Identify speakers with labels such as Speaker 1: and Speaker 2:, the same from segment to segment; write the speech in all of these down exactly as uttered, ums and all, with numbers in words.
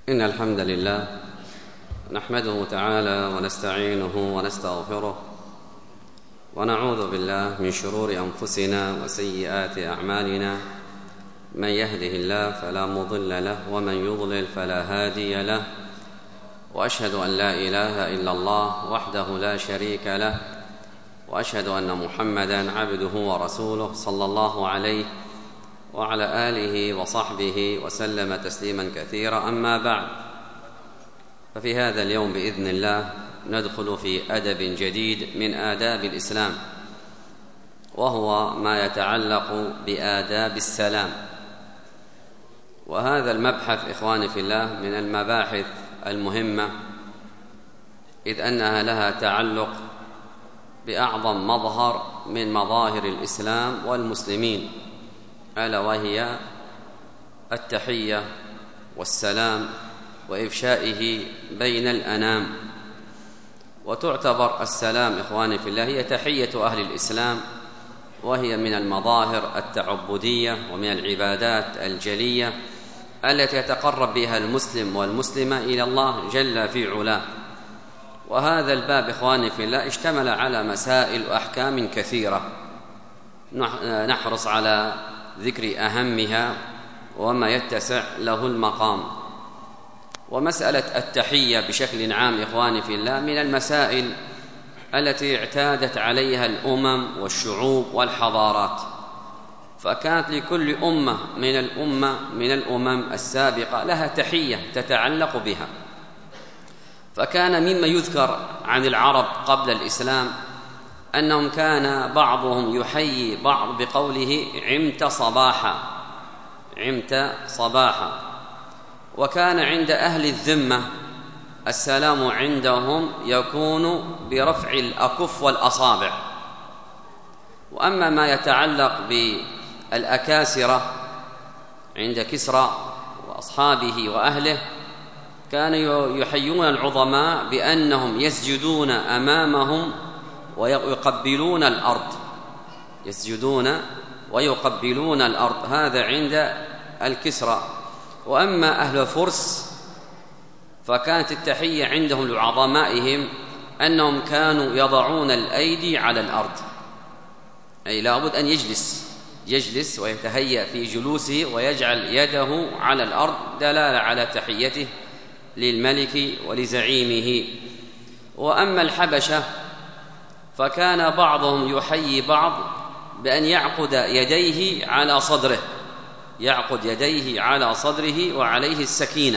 Speaker 1: إن الحمد لله نحمده تعالى ونستعينه ونستغفره ونعوذ بالله من شرور أنفسنا وسيئات أعمالنا. من يهده الله فلا مضل له ومن يضلل فلا هادي له، وأشهد أن لا إله إلا الله وحده لا شريك له، وأشهد أن محمدًا عبده ورسوله صلى الله عليه وعلى آله وصحبه وسلم تسليماً كثيرا. أما بعد، ففي هذا اليوم بإذن الله ندخل في أدب جديد من آداب الإسلام، وهو ما يتعلق بآداب السلام. وهذا المبحث إخواني في الله من المباحث المهمة، إذ أنها لها تعلق بأعظم مظهر من مظاهر الإسلام والمسلمين، ألا وهي التحية والسلام وإفشائه بين الأنام. وتعتبر السلام إخواني في الله هي تحية أهل الإسلام، وهي من المظاهر التعبدية ومن العبادات الجلية التي يتقرب بها المسلم والمسلمة إلى الله جل في علاه. وهذا الباب إخواني في الله اشتمل على مسائل وأحكام كثيرة، نحرص على ذكر أهمها وما يتسع له المقام. ومسألة التحية بشكل عام إخواني في الله من المسائل التي اعتادت عليها الأمم والشعوب والحضارات، فكانت لكل أمة من الأمة من الأمم السابقة لها تحية تتعلق بها. فكان مما يذكر عن العرب قبل الإسلام أنهم كان بعضهم يحيي بعض بقوله عمت صباحا، عمت صباحا. وكان عند أهل الذمة السلام عندهم يكون برفع الأكف والأصابع. وأما ما يتعلق بالأكاسرة عند كسرى وأصحابه وأهله، كانوا يحيون العظماء بأنهم يسجدون أمامهم ويقبلون الأرض، يسجدون ويقبلون الأرض، هذا عند الكسرى. وأما أهل فرس فكانت التحية عندهم لعظمائهم أنهم كانوا يضعون الأيدي على الأرض، أي لابد أن يجلس يجلس ويتهيأ في جلوسه ويجعل يده على الأرض دلالة على تحيته للملك ولزعيمه. وأما الحبشة فكان بعضهم يحيي بعض بأن يعقد يديه على صدره، يعقد يديه على صدره وعليه السكينة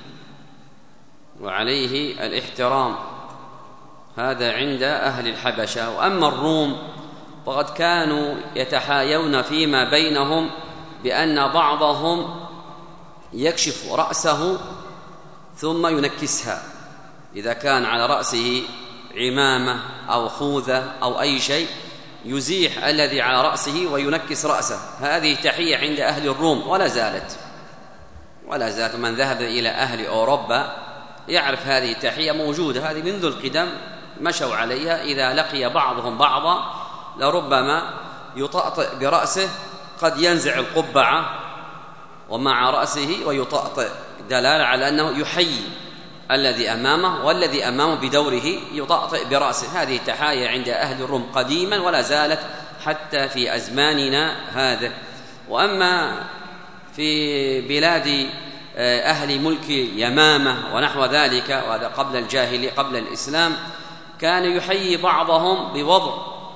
Speaker 1: وعليه الاحترام، هذا عند أهل الحبشة. وأما الروم فقد كانوا يتحايون فيما بينهم بأن بعضهم يكشف رأسه ثم ينكسها، إذا كان على رأسه عمامة أو خوذة أو أي شيء يزيح الذي على رأسه وينكس رأسه. هذه تحية عند أهل الروم ولا زالت ولا زالت من ذهب إلى أهل أوروبا يعرف هذه التحية موجودة، هذه منذ القدم مشوا عليها. إذا لقي بعضهم بعضا لربما يطأطئ برأسه، قد ينزع القبعة ومع رأسه ويطأطئ، دلالة على أنه يحيي الذي أمامه، والذي أمامه بدوره يطأطئ برأسه. هذه تحايا عند أهل الروم قديما ولا زالت حتى في أزماننا هذا. وأما في بلاد أهل ملك يمامة ونحو ذلك، وهذا قبل الجاهلية قبل الإسلام، كان يحيي بعضهم بوضع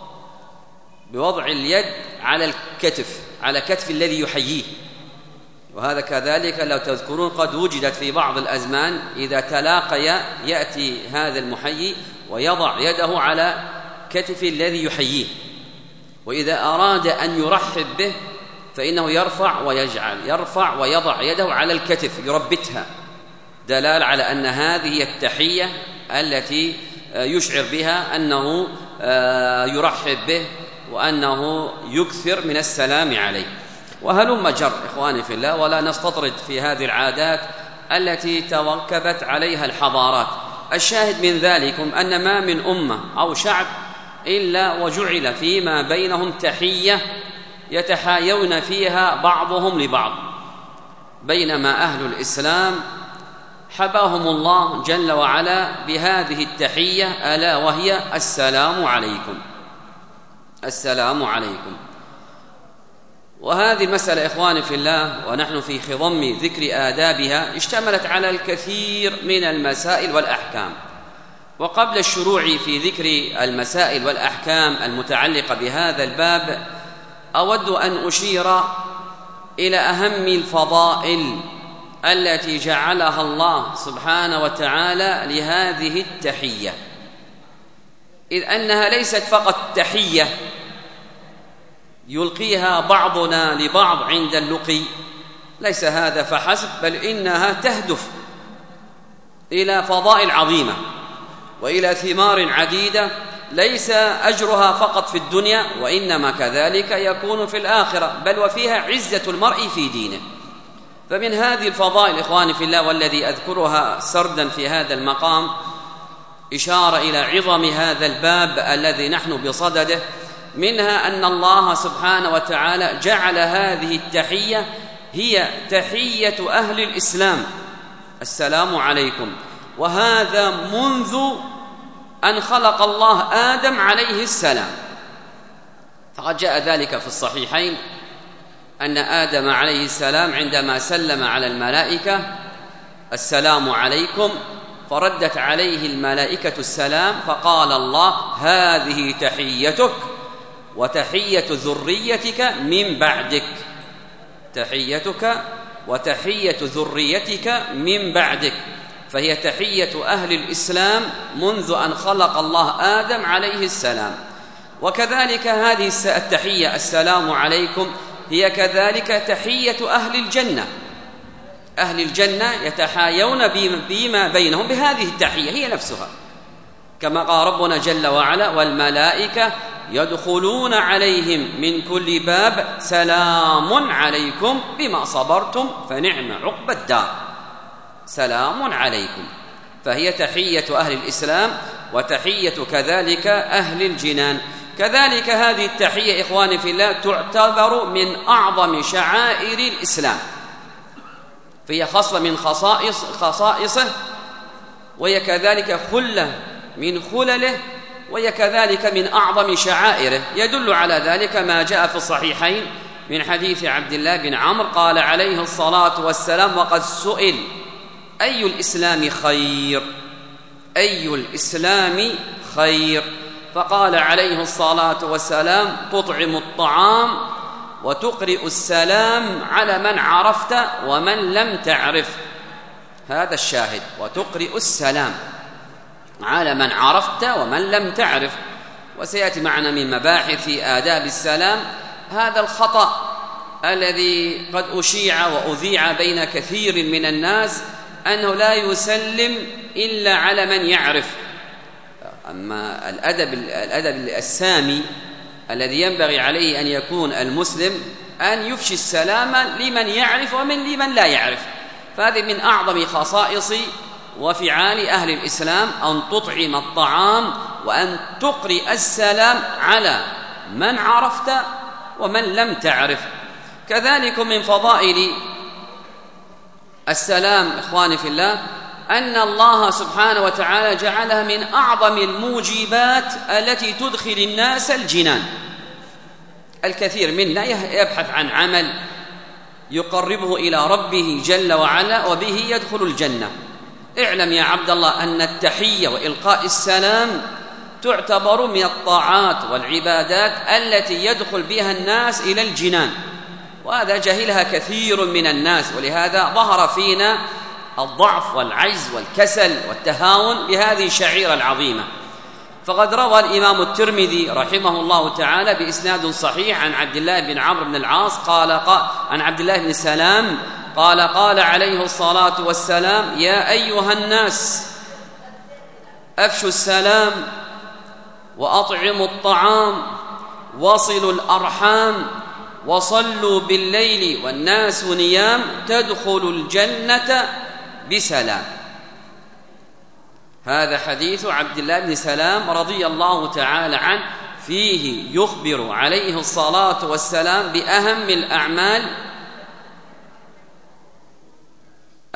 Speaker 1: بوضع اليد على الكتف، على كتف الذي يحييه. وهذا كذلك لو تذكرون قد وجدت في بعض الأزمان إذا تلاقيا يأتي هذا المحيي ويضع يده على كتف الذي يحييه، وإذا أراد أن يرحب به فإنه يرفع ويجعل يرفع ويضع يده على الكتف يربتها، دلالة على أن هذه التحية التي يشعر بها أنه يرحب به وأنه يكثر من السلام عليه. وهلم جر إخواني في الله، ولا نستطرد في هذه العادات التي توكبت عليها الحضارات. الشاهد من ذلكم أن ما من أمة أو شعب إلا وجعل فيما بينهم تحية يتحايون فيها بعضهم لبعض، بينما أهل الإسلام حباهم الله جل وعلا بهذه التحية، ألا وهي السلام عليكم. السلام عليكم. وهذه المسألة إخواني في الله ونحن في خضم ذكر آدابها اشتملت على الكثير من المسائل والأحكام. وقبل الشروع في ذكر المسائل والأحكام المتعلقة بهذا الباب أود أن أشير إلى أهم الفضائل التي جعلها الله سبحانه وتعالى لهذه التحية، إذ أنها ليست فقط تحية يلقيها بعضنا لبعض عند اللقي، ليس هذا فحسب، بل إنها تهدف إلى فضائل عظيمة وإلى ثمار عديدة ليس أجرها فقط في الدنيا، وإنما كذلك يكون في الآخرة، بل وفيها عزة المرء في دينه. فمن هذه الفضائل إخواني في الله، والذي أذكرها سردا في هذا المقام إشارة إلى عظم هذا الباب الذي نحن بصدده، منها أن الله سبحانه وتعالى جعل هذه التحية هي تحية أهل الإسلام، السلام عليكم، وهذا منذ أن خلق الله آدم عليه السلام. فقد جاء ذلك في الصحيحين أن آدم عليه السلام عندما سلم على الملائكة السلام عليكم، فردت عليه الملائكة السلام، فقال الله هذه تحيتك وتحية ذريتك من بعدك، تحيتك وتحية ذريتك من بعدك، فهي تحية أهل الإسلام منذ أن خلق الله آدم عليه السلام. وكذلك هذه التحية السلام عليكم هي كذلك تحية أهل الجنة. أهل الجنة يتحايون بما بينهم بهذه التحية هي نفسها، كما قال ربنا جل وعلا والملائكة يدخلون عليهم من كل باب سلام عليكم بما صبرتم فنعم عقبى الدار، سلام عليكم. فهي تحية أهل الإسلام وتحية كذلك أهل الجنان. كذلك هذه التحية إخواني في الله تعتبر من أعظم شعائر الإسلام، فهي خصلة من خصائص خصائصه، وهي كذلك خلة من خلله، وهي كذلك من أعظم شعائره. يدل على ذلك ما جاء في الصحيحين من حديث عبد الله بن عمرو قال عليه الصلاة والسلام وقد سئل أي الإسلام خير، أي الإسلام خير، فقال عليه الصلاة والسلام تطعم الطعام وتقرئ السلام على من عرفت ومن لم تعرف. هذا الشاهد، وتقرئ السلام على من عرفت ومن لم تعرف. وسيأتي معنا من مباحث آداب السلام هذا الخطأ الذي قد أشيع وأذيع بين كثير من الناس، أنه لا يسلم إلا على من يعرف. أما الأدب, الأدب السامي الذي ينبغي عليه أن يكون المسلم أن يفشي السلام لمن يعرف ومن لمن لا يعرف. فهذه من أعظم خصائص وفعال أهل الإسلام، أن تطعم الطعام وأن تقرئ السلام على من عرفت ومن لم تعرف. كذلك من فضائل السلام إخواني في الله أن الله سبحانه وتعالى جعلها من أعظم الموجبات التي تدخل الناس الجنان. الكثير منا يبحث عن عمل يقربه إلى ربه جل وعلا وبه يدخل الجنة. اعلم يا عبد الله أن التحية وإلقاء السلام تعتبر من الطاعات والعبادات التي يدخل بها الناس إلى الجنان، وهذا جهلها كثير من الناس، ولهذا ظهر فينا الضعف والعجز والكسل والتهاون بهذه الشعيرة العظيمة. فقد روى الإمام الترمذي رحمه الله تعالى بإسناد صحيح عن عبد الله بن عمرو بن العاص قال, قال عن عبد الله بن سلام قال قال عليه الصلاة والسلام يا أيها الناس أفشوا السلام وأطعموا الطعام وصلوا الأرحام وصلوا بالليل والناس نيام تدخلوا الجنة بسلام. هذا حديث عبد الله بن سلام رضي الله تعالى عنه، فيه يخبر عليه الصلاة والسلام بأهم الأعمال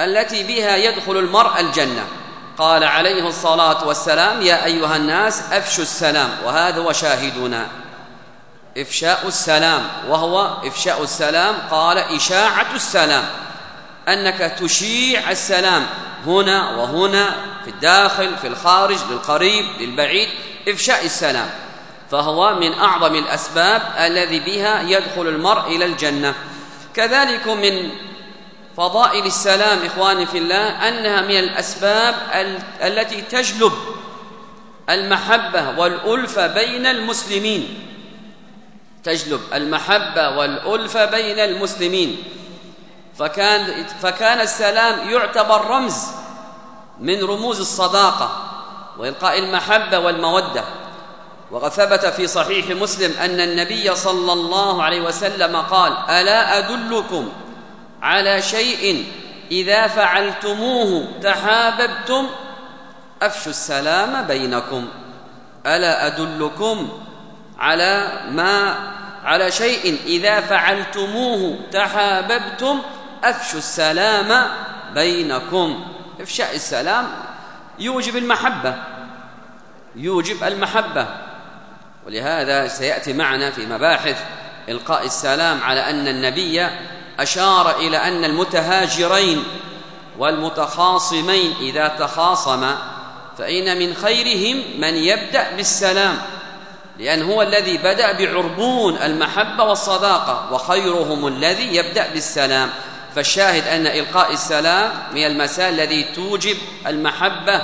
Speaker 1: التي بها يدخل المرء الجنة. قال عليه الصلاة والسلام: يا أيها الناس أفشوا السلام. وهذا هو شاهدنا، إفشاء السلام. وهو إفشاء السلام قال إشاعة السلام، أنك تشيع السلام هنا وهنا، في الداخل في الخارج، للقريب للبعيد، إفشاء السلام. فهو من أعظم الأسباب الذي بها يدخل المرء إلى الجنة. كذلك من فضائل السلام إخواني في الله أنها من الأسباب التي تجلب المحبة والألفة بين المسلمين، تجلب المحبة والألفة بين المسلمين. فكان, فكان السلام يعتبر رمز من رموز الصداقة وإلقاء المحبة والمودة. وقد ثبت في صحيح مسلم أن النبي صلى الله عليه وسلم قال: ألا أدلكم على شيء إذا فعلتموه تحاببتم؟ أفشوا السلام بينكم. ألا أدلكم على ما على شيء إذا فعلتموه تحاببتم؟ أفشوا السلام بينكم. إفشاء السلام يوجب المحبة، يوجب المحبة. ولهذا سيأتي معنا في مباحث إلقاء السلام على أن النبي أشار إلى أن المتهاجرين والمتخاصمين إذا تخاصما فإن من خيرهم من يبدأ بالسلام، لأن هو الذي بدأ بعربون المحبة والصداقة، وخيرهم الذي يبدأ بالسلام. فالشاهد أن إلقاء السلام من المسائل التي توجب المحبة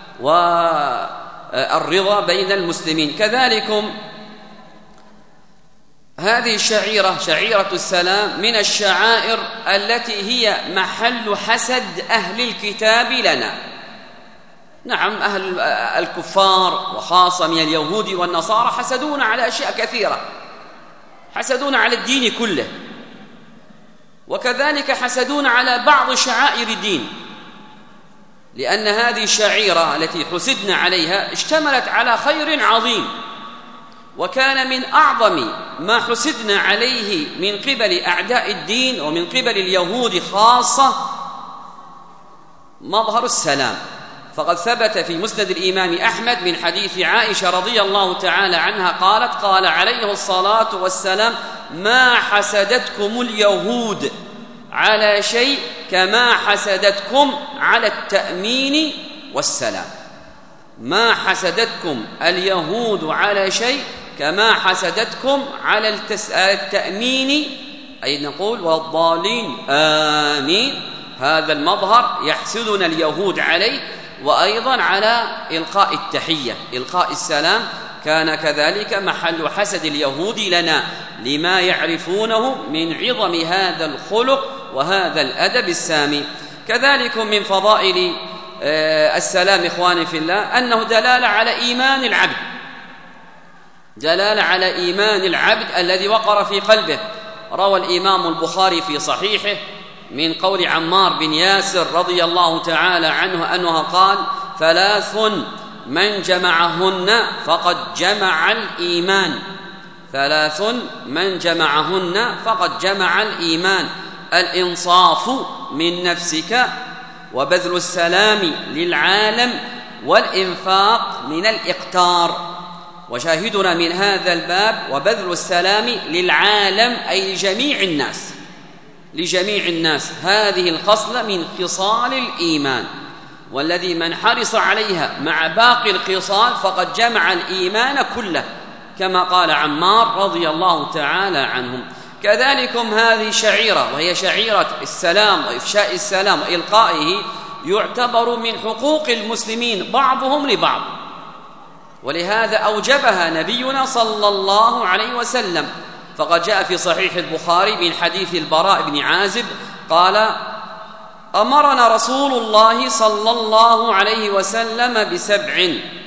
Speaker 1: والرضا بين المسلمين. كذلك هذه الشعيرة، شعيرة السلام، من الشعائر التي هي محل حسد أهل الكتاب لنا. نعم، أهل الكفار وخاصة من اليهود والنصارى حسدون على أشياء كثيرة، حسدون على الدين كله، وكذلك حسدون على بعض شعائر الدين، لأن هذه الشعيرة التي حسدنا عليها اشتملت على خير عظيم. وكان من أعظم ما حسدنا عليه من قبل أعداء الدين ومن قبل اليهود خاصة مظهر السلام. فقد ثبت في مسند الإمام أحمد من حديث عائشة رضي الله تعالى عنها قالت: قال عليه الصلاة والسلام: ما حسدتكم اليهود على شيء كما حسدتكم على التأمين والسلام. ما حسدتكم اليهود على شيء كما حسدتكم على التأمين، أي نقول والضالين آمين. هذا المظهر يحسدنا اليهود عليه، وأيضا على إلقاء التحية، إلقاء السلام كان كذلك محل حسد اليهود لنا، لما يعرفونه من عظم هذا الخلق وهذا الأدب السامي. كذلك من فضائل السلام إخواني في الله أنه دلالة على إيمان العبد، دلالة على إيمان العبد الذي وقر في قلبه. روى الإمام البخاري في صحيحه من قول عمار بن ياسر رضي الله تعالى عنه أنه قال: ثلاث من جمعهن فقد جمع الإيمان. ثلاث من جمعهن فقد جمع الإيمان: الإنصاف من نفسك، وبذل السلام للعالم، والإنفاق من الإقتار. وشاهدنا من هذا الباب وبذل السلام للعالم أي لجميع الناس، لجميع الناس. هذه الخصلة من خصال الإيمان، والذي من حرص عليها مع باقي الخصال فقد جمع الإيمان كله، كما قال عمار رضي الله تعالى عنهم. كذلك هذه شعيرة، وهي شعيرة السلام وإفشاء السلام وإلقائه، يعتبر من حقوق المسلمين بعضهم لبعض، ولهذا أوجبها نبينا صلى الله عليه وسلم. فقد جاء في صحيح البخاري من حديث البراء بن عازب قال: أمرنا رسول الله صلى الله عليه وسلم بسبع: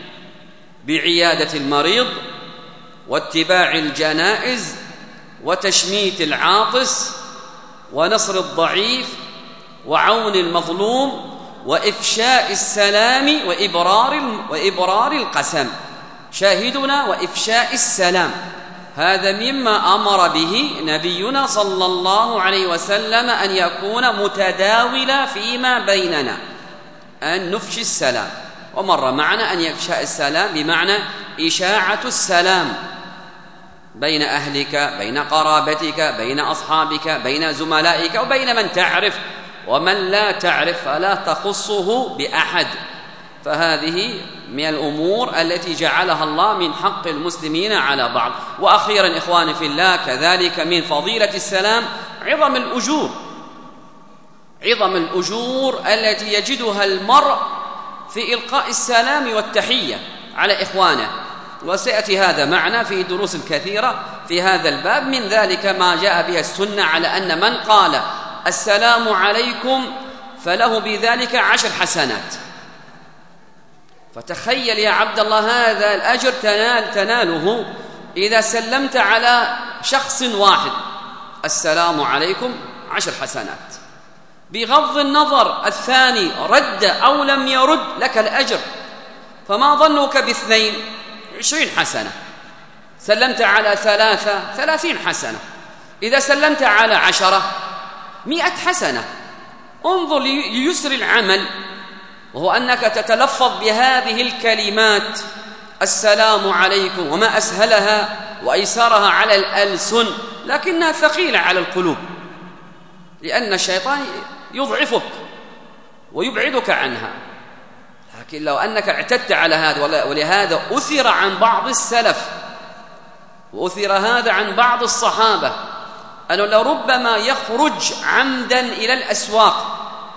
Speaker 1: بعيادة المريض، واتباع الجنائز، وتشميت العاطس، ونصر الضعيف، وعون المظلوم، وإفشاء السلام، وإبرار وإبرار القسم. شاهدنا وإفشاء السلام، هذا مما أمر به نبينا صلى الله عليه وسلم أن يكون متداولا فيما بيننا، أن نفشي السلام. ومر معنا أن يفشى السلام بمعنى إشاعة السلام بين أهلك، بين قرابتك، بين أصحابك، بين زملائك، وبين من تعرف ومن لا تعرف، فلا تخصه بأحد. فهذه من الأمور التي جعلها الله من حق المسلمين على بعض. وأخيرا إخواني في الله، كذلك من فضيلة السلام عظم الأجور، عظم الأجور التي يجدها المرء في إلقاء السلام والتحية على إخوانه. وسيأتي هذا معنا في دروس كثيرة في هذا الباب. من ذلك ما جاء به السنة على أن من قال السلام عليكم فله بذلك عشر حسنات. فتخيل يا عبد الله هذا الأجر تنال تناله إذا سلمت على شخص واحد، السلام عليكم عشر حسنات، بغض النظر الثاني رد أو لم يرد لك الأجر. فما ظنك باثنين؟ عشرين حسنة. سلمت على ثلاثة ثلاثين حسنة. إذا سلمت على عشرة مئة حسنة. انظر ليسر العمل، وهو أنك تتلفظ بهذه الكلمات السلام عليكم، وما أسهلها وأيسرها على الألسن، لكنها ثقيلة على القلوب، لأن الشيطان يضعفك ويبعدك عنها. لكن لو أنك اعتدت على هذا، ولهذا أثر عن بعض السلف وأثر هذا عن بعض الصحابة أنه لربما يخرج عمدا إلى الأسواق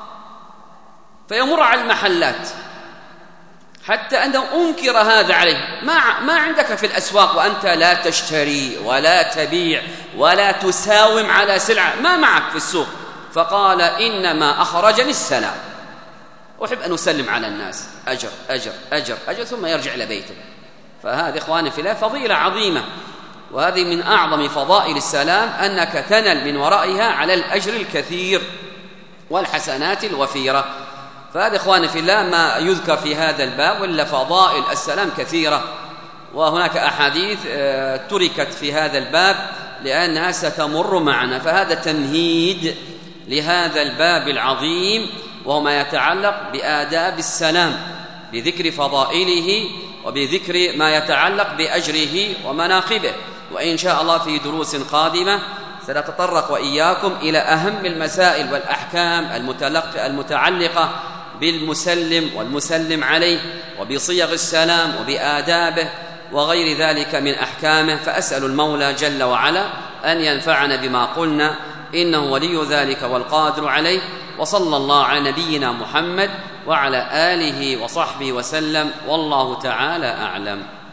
Speaker 1: فيمر على المحلات، حتى أنه أنكر هذا عليه. ما, ما عندك في الأسواق وأنت لا تشتري ولا تبيع ولا تساوم على سلعة، ما معك في السوق؟ فقال إنما أخرجني السلام، أحب أن أسلم على الناس، أجر أجر أجر أجر، ثم يرجع إلى بيته. فهذه إخواني في الله فضيلة عظيمة، وهذه من أعظم فضائل السلام، أنك تنل من ورائها على الأجر الكثير والحسنات الوفيرة. فهذا إخواني في الله ما يذكر في هذا الباب، ولا فضائل السلام كثيرة، وهناك أحاديث تركت في هذا الباب لأنها ستمر معنا. فهذا تمهيد لهذا الباب العظيم، وهو ما يتعلق بآداب السلام، بذكر فضائله وبذكر ما يتعلق بأجره ومناقبه. وإن شاء الله في دروس قادمة سنتطرق وإياكم إلى أهم المسائل والأحكام المتعلقة بالمسلم والمسلم عليه، وبصيغ السلام وبآدابه وغير ذلك من أحكامه. فأسأل المولى جل وعلا أن ينفعنا بما قلنا، إنه ولي ذلك والقادر عليه. وصلى الله على نبينا محمد وعلى آله وصحبه وسلم، والله تعالى أعلم.